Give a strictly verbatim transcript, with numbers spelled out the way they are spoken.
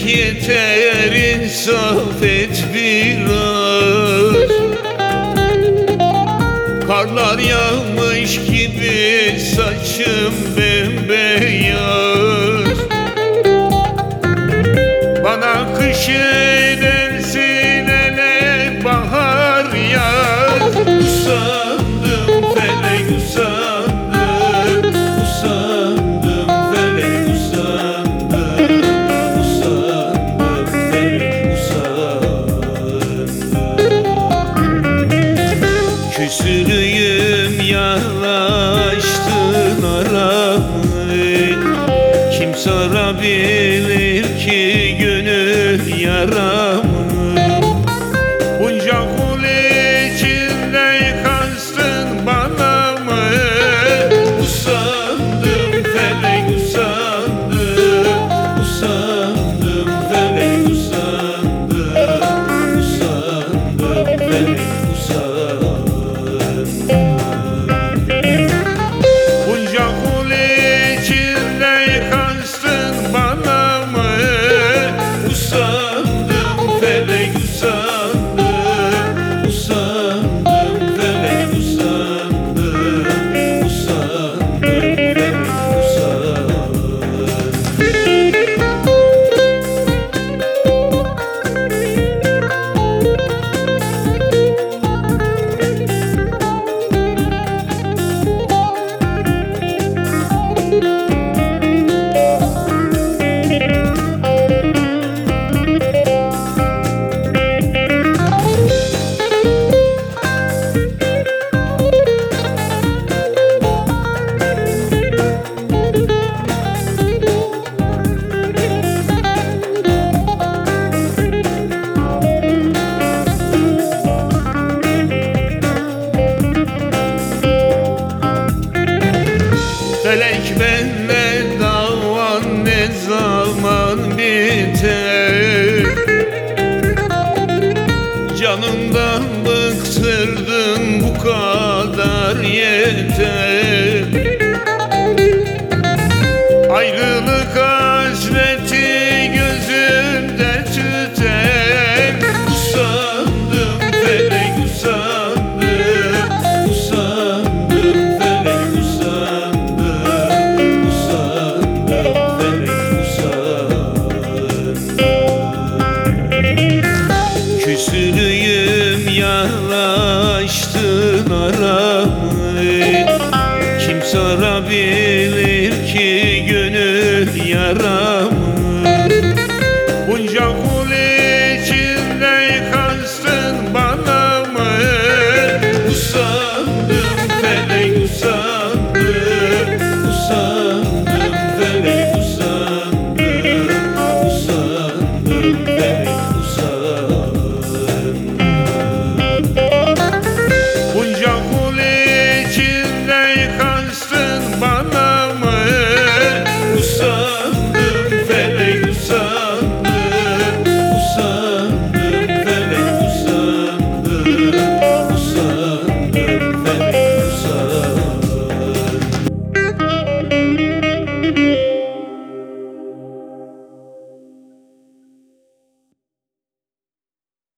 yeter insaf et biraz. Karlar yağmış gibi saçım bembeyaz. Bana kış edersin hele bahar yaz. Usandım felek usandım, usandım felek usandım, usandım felek usandım. Küsürüyüm yanaştın aramı, kim sarabilir ki gönül yaramı? Bunca kul içinde kastın bana mı? Usandım felek usandım, usandım felek usandım, usandım felek usandım. Bunca kul içinde kastın bana mı? Usandım felek usandım, usandım felek usandım, usandım felek felek benle davan ne zaman biter? Canımdan bıktırdın bu kadar yeter. Ayrılık hasreti gözümde tüter. Usandım felek usandım, usandım felek usandım, usandım felek usandım. Küsürüyüm yanaştın aramı, kim sarabilir